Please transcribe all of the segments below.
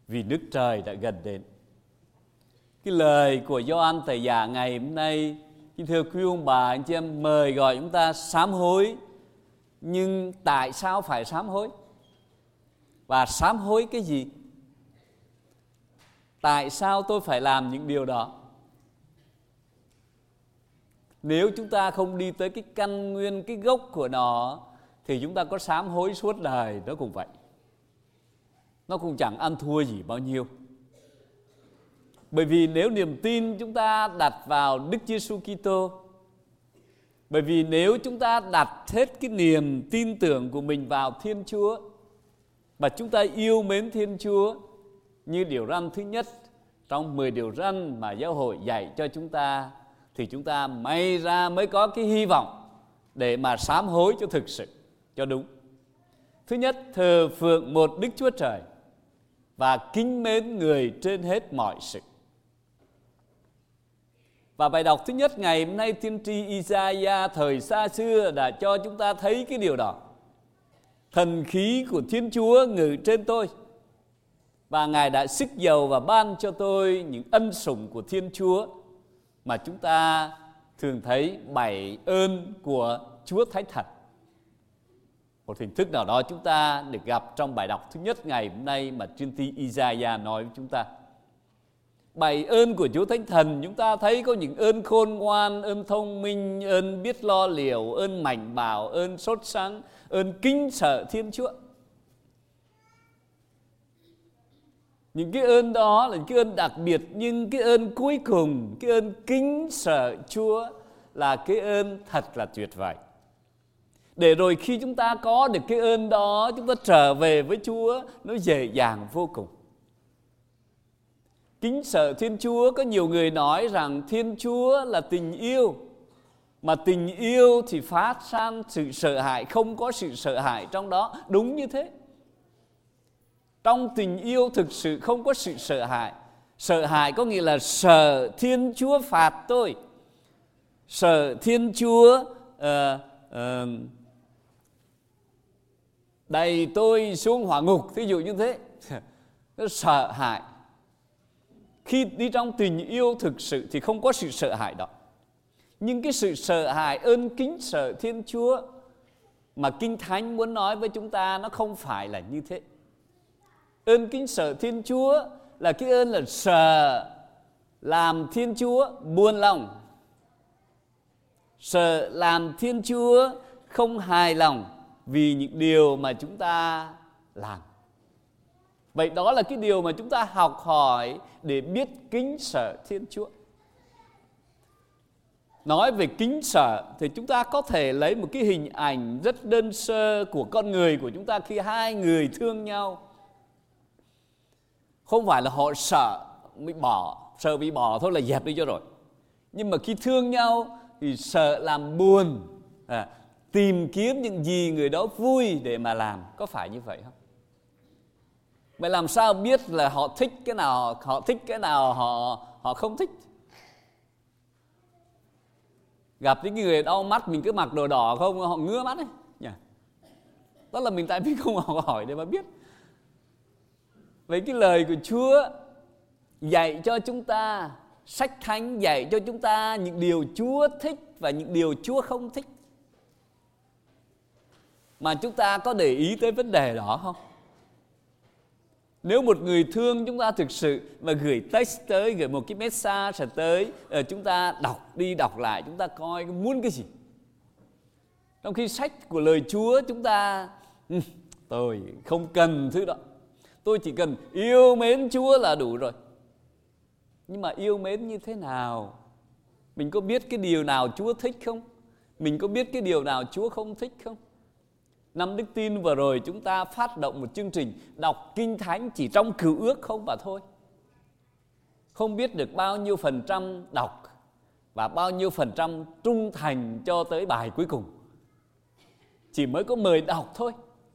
vì nước trời đã gần đến. Cái lời của Gioan Tẩy Giả ngày hôm nay, kính thưa quý ông bà anh chị em, mời gọi chúng ta sám hối. Nhưng tại sao phải sám hối? Và sám hối cái gì? Tại sao tôi phải làm những điều đó? Nếu chúng ta không đi tới cái căn nguyên, cái gốc của nó, thì chúng ta có sám hối suốt đời nó cũng vậy. Nó cũng chẳng ăn thua gì bao nhiêu. Bởi vì nếu niềm tin chúng ta đặt vào Đức Giêsu Kitô, bởi vì nếu chúng ta đặt hết cái niềm tin tưởng của mình vào Thiên Chúa, và chúng ta yêu mến Thiên Chúa như điều răn thứ nhất trong 10 điều răn mà giáo hội dạy cho chúng ta, thì chúng ta may ra mới có cái hy vọng để mà sám hối cho thực sự, cho đúng. Thứ nhất, thờ phượng một Đức Chúa Trời và kính mến người trên hết mọi sự. Và bài đọc thứ nhất ngày hôm nay, tiên tri Isaiah thời xa xưa đã cho chúng ta thấy cái điều đó. Thần khí của Thiên Chúa ngự trên tôi, và Ngài đã sức dầu và ban cho tôi những ân sủng của Thiên Chúa mà chúng ta thường thấy 7 ơn của Chúa Thánh Thần. Một hình thức nào đó chúng ta được gặp trong bài đọc thứ nhất ngày hôm nay mà tiên tri Isaiah nói với chúng ta. 7 ơn của Chúa Thánh Thần, chúng ta thấy có những ơn khôn ngoan, ơn thông minh, ơn biết lo liệu, ơn mạnh bạo, ơn sốt sắng, ơn kính sợ Thiên Chúa. Những cái ơn đó là những cái ơn đặc biệt, nhưng cái ơn cuối cùng, cái ơn kính sợ Chúa là cái ơn thật là tuyệt vời. Để rồi khi chúng ta có được cái ơn đó, chúng ta trở về với Chúa nó dễ dàng vô cùng. Kính sợ Thiên Chúa, có nhiều người nói rằng Thiên Chúa là tình yêu, mà tình yêu thì phát sang sự sợ hãi, không có sự sợ hãi trong đó. Đúng như thế. Trong tình yêu thực sự không có sự sợ hãi. Sợ hãi có nghĩa là sợ Thiên Chúa phạt tôi, sợ Thiên Chúa đẩy tôi xuống hỏa ngục, thí dụ như thế. Sợ hãi. Khi đi trong tình yêu thực sự thì không có sự sợ hãi đó. Nhưng cái sự sợ hãi, ơn kính sợ Thiên Chúa mà Kinh Thánh muốn nói với chúng ta, nó không phải là như thế. Ơn kính sợ Thiên Chúa là cái ơn là sợ làm Thiên Chúa buồn lòng, sợ làm Thiên Chúa không hài lòng vì những điều mà chúng ta làm. Vậy đó là cái điều mà chúng ta học hỏi để biết kính sợ Thiên Chúa. Nói về kính sợ thì chúng ta có thể lấy một cái hình ảnh rất đơn sơ của con người của chúng ta khi hai người thương nhau. Không phải là họ sợ bị bỏ thôi là dẹp đi cho rồi. Nhưng mà khi thương nhau thì sợ làm buồn, tìm kiếm những gì người đó vui để mà làm. Có phải như vậy không? Vậy làm sao biết là họ thích cái nào, họ không thích? Gặp những người đau mắt, mình cứ mặc đồ đỏ không, họ ngứa mắt ấy. Đó là mình tại vì không học hỏi để mà biết. Vậy cái lời của Chúa dạy cho chúng ta, sách Thánh dạy cho chúng ta những điều Chúa thích và những điều Chúa không thích. Mà chúng ta có để ý tới vấn đề đó không? Nếu một người thương chúng ta thực sự và gửi text tới, gửi một cái message tới, chúng ta đọc lại, chúng ta coi muốn cái gì. Trong khi sách của lời Chúa chúng ta tôi không cần thứ đó, tôi chỉ cần yêu mến Chúa là đủ rồi. Nhưng mà yêu mến như thế nào? Mình có biết cái điều nào Chúa thích không? Mình có biết cái điều nào Chúa không thích không? Năm Đức Tin vừa rồi chúng ta phát động một chương trình đọc Kinh Thánh chỉ trong Cựu Ước không mà thôi. Không biết được bao nhiêu phần trăm đọc và bao nhiêu phần trăm trung thành cho tới bài cuối cùng. Chỉ mới có 10 đọc thôi.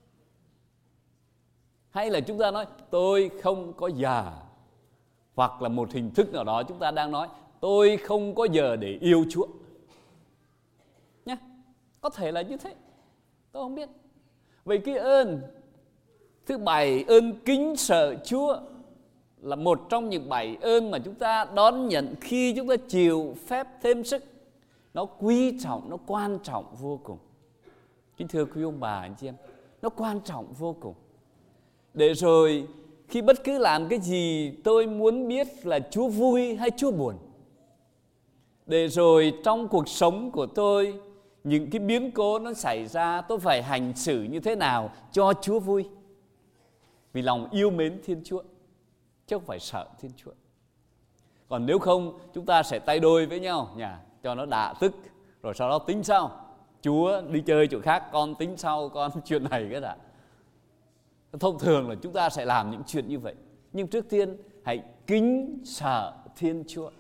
Hay là chúng ta nói tôi không có giờ, hoặc là một hình thức nào đó chúng ta đang nói tôi không có giờ để yêu Chúa nhé. Có thể là như thế, tôi không biết. Vậy cái ơn thứ 7, ơn kính sợ Chúa, là một trong những 7 ơn mà chúng ta đón nhận khi chúng ta chịu phép thêm sức. Nó quý trọng, nó quan trọng vô cùng. Kính thưa quý ông bà anh chị em, nó quan trọng vô cùng. Để rồi khi bất cứ làm cái gì, tôi muốn biết là Chúa vui hay Chúa buồn. Để rồi trong cuộc sống của tôi, những cái biến cố nó xảy ra, tôi phải hành xử như thế nào cho Chúa vui. Vì lòng yêu mến Thiên Chúa, chứ không phải sợ Thiên Chúa. Còn nếu không, chúng ta sẽ tay đôi với nhau cho nó đạ tức, rồi sau đó tính sau. Chúa đi chơi chỗ khác, con tính sau, con chuyện này cái đã. Thông thường là chúng ta sẽ làm những chuyện như vậy. Nhưng trước tiên hãy kính sợ Thiên Chúa.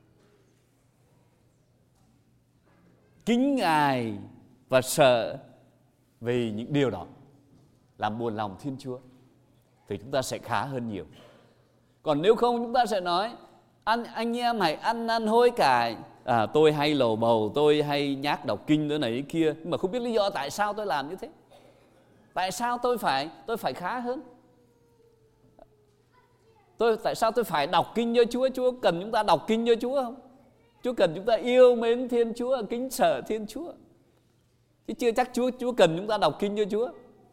Kính Ngài và sợ vì những điều đó, làm buồn lòng Thiên Chúa, thì chúng ta sẽ khá hơn nhiều. Còn nếu không, chúng ta sẽ nói anh em hãy ăn năn hối cải. Tôi hay lầu bầu, tôi hay nhác đọc kinh đó này cái kia, nhưng mà không biết lý do tại sao tôi làm như thế. Tại sao tôi phải khá hơn? Tại sao tôi phải đọc kinh cho Chúa? Chúa cần chúng ta đọc kinh cho Chúa không? Chúa cần chúng ta yêu mến Thiên Chúa, kính sợ Thiên Chúa. Chứ chưa chắc Chúa cần chúng ta đọc kinh cho Chúa.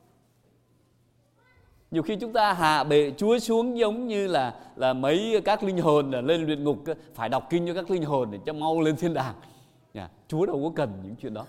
Nhiều khi chúng ta hạ bệ Chúa xuống giống như là mấy các linh hồn lên luyện ngục phải đọc kinh cho các linh hồn để cho mau lên thiên đàng. Chúa đâu có cần những chuyện đó.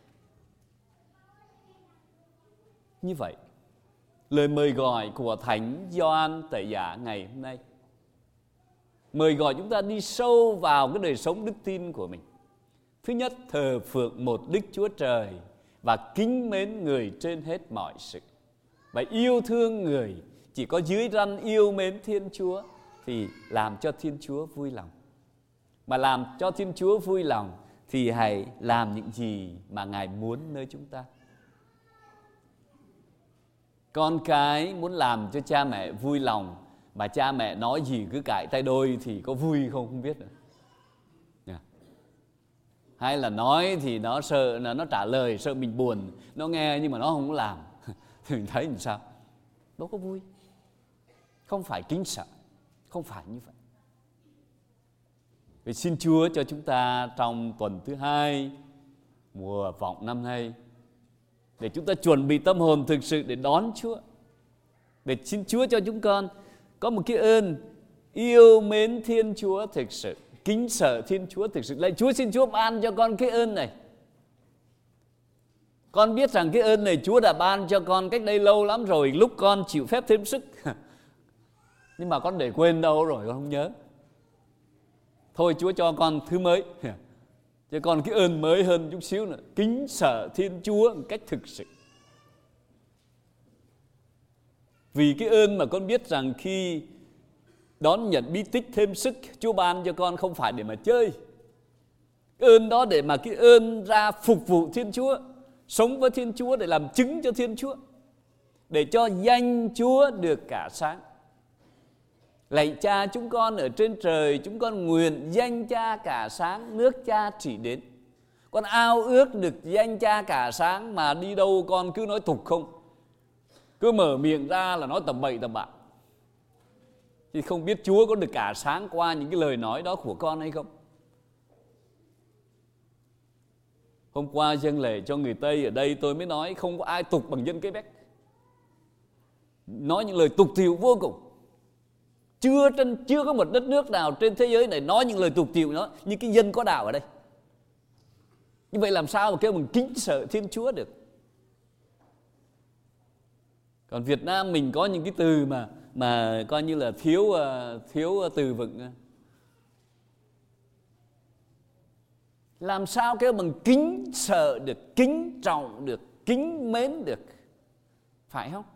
Như vậy, lời mời gọi của Thánh Gioan Tẩy Giả ngày hôm nay mời gọi chúng ta đi sâu vào cái đời sống đức tin của mình. Thứ nhất, thờ phượng một Đức Chúa Trời và kính mến người trên hết mọi sự. Và yêu thương người, chỉ có dưới răn yêu mến Thiên Chúa thì làm cho Thiên Chúa vui lòng. Mà làm cho Thiên Chúa vui lòng thì hãy làm những gì mà Ngài muốn nơi chúng ta. Con cái muốn làm cho cha mẹ vui lòng, mà cha mẹ nói gì cứ cãi tay đôi thì có vui không biết nữa. Hay là nói thì nó sợ, nó trả lời sợ mình buồn, nó nghe nhưng mà nó không làm. Thì mình thấy làm sao? Đâu có vui. Không phải kính sợ, không phải như vậy. Vậy xin Chúa cho chúng ta trong tuần thứ 2 mùa vọng năm nay, để chúng ta chuẩn bị tâm hồn thực sự để đón Chúa. Để xin Chúa cho chúng con có một cái ơn yêu mến Thiên Chúa thực sự, kính sợ Thiên Chúa thực sự. Lạy Chúa, xin Chúa ban cho con cái ơn này. Con biết rằng cái ơn này Chúa đã ban cho con cách đây lâu lắm rồi, lúc con chịu phép thêm sức. Nhưng mà con để quên đâu rồi, con không nhớ. Thôi Chúa cho con thứ mới, cho con cái ơn mới hơn chút xíu nữa, kính sợ Thiên Chúa một cách thực sự. Vì cái ơn mà con biết rằng khi đón nhận bí tích thêm sức, Chúa ban cho con không phải để mà chơi. Cái ơn đó để mà cái ơn ra phục vụ Thiên Chúa, sống với Thiên Chúa để làm chứng cho Thiên Chúa, để cho danh Chúa được cả sáng. Lạy Cha chúng con ở trên trời, chúng con nguyện danh Cha cả sáng, nước Cha trị đến. Con ao ước được danh Cha cả sáng mà đi đâu con cứ nói tục không. Cứ mở miệng ra là nói tầm bậy tầm bạ. Thì không biết Chúa có được cả sáng qua những cái lời nói đó của con hay không? Hôm qua dâng lễ cho người Tây ở đây tôi mới nói không có ai tục bằng dân Quebec. Nói những lời tục tĩu vô cùng. Chưa có một đất nước nào trên thế giới này nói những lời tục tĩu đó như cái dân có đạo ở đây. Như vậy làm sao mà kêu mình kính sợ Thiên Chúa được? Còn Việt Nam mình có những cái từ mà coi như là thiếu từ vựng. Làm sao kêu bằng kính sợ được, kính trọng được, kính mến được? Phải không?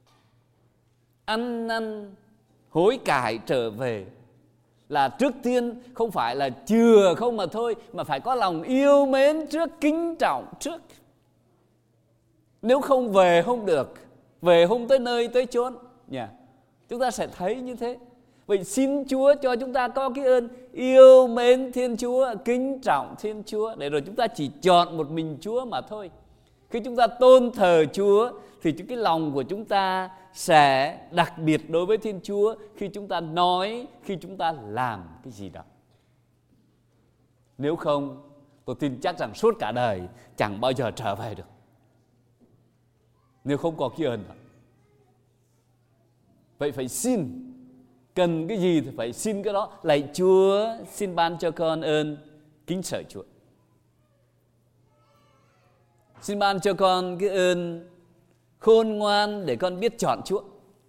Ăn năn hối cải trở về là trước tiên không phải là chừa không mà thôi, mà phải có lòng yêu mến trước, kính trọng trước. Nếu không về không được, về không tới nơi tới chốn. Chúng ta sẽ thấy như thế. Vậy xin Chúa cho chúng ta có cái ơn yêu mến Thiên Chúa, kính trọng Thiên Chúa, để rồi chúng ta chỉ chọn một mình Chúa mà thôi. Khi chúng ta tôn thờ Chúa thì cái lòng của chúng ta sẽ đặc biệt đối với Thiên Chúa khi chúng ta nói, khi chúng ta làm cái gì đó. Nếu không, tôi tin chắc rằng suốt cả đời chẳng bao giờ trở về được, nếu không có cái ơn đó. Vậy phải xin, cần cái gì thì phải xin cái đó. Lạy Chúa, xin ban cho con ơn kính sợ Chúa. Xin ban cho con cái ơn khôn ngoan để con biết chọn Chúa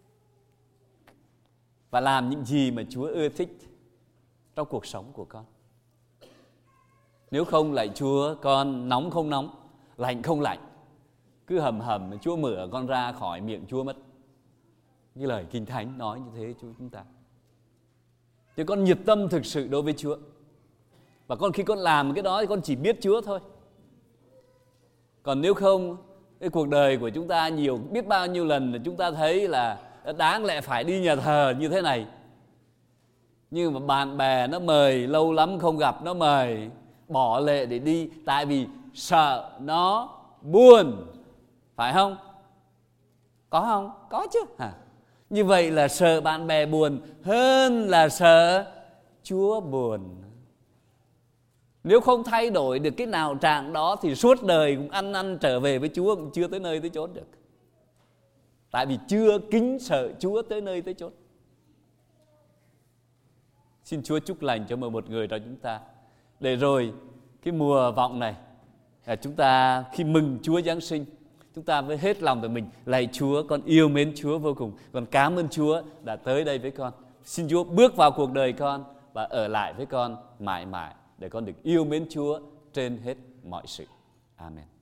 và làm những gì mà Chúa ưa thích trong cuộc sống của con. Nếu không, lạy Chúa, con nóng không nóng, lạnh không lạnh, cứ hầm hầm Chúa mở con ra khỏi miệng Chúa mất. Cái lời Kinh Thánh nói như thế chúng ta. Thì con nhiệt tâm thực sự đối với Chúa. Và con khi con làm cái đó thì con chỉ biết Chúa thôi. Còn nếu không, cái cuộc đời của chúng ta biết bao nhiêu lần là chúng ta thấy là đáng lẽ phải đi nhà thờ như thế này, nhưng mà bạn bè nó mời, lâu lắm không gặp nó mời, bỏ lệ để đi, tại vì sợ nó buồn. Phải không? Có không? Có chứ. Như vậy là sợ bạn bè buồn hơn là sợ Chúa buồn. Nếu không thay đổi được cái nào trạng đó thì suốt đời cũng ăn trở về với Chúa, cũng chưa tới nơi tới chốn được. Tại vì chưa kính sợ Chúa tới nơi tới chốn. Xin Chúa chúc lành cho một người trong chúng ta, để rồi cái mùa vọng này chúng ta khi mừng Chúa Giáng sinh, chúng ta với hết lòng của mình lạy Chúa, con yêu mến Chúa vô cùng, con cảm ơn Chúa đã tới đây với con. Xin Chúa bước vào cuộc đời con và ở lại với con mãi mãi, để con được yêu mến Chúa trên hết mọi sự. Amen.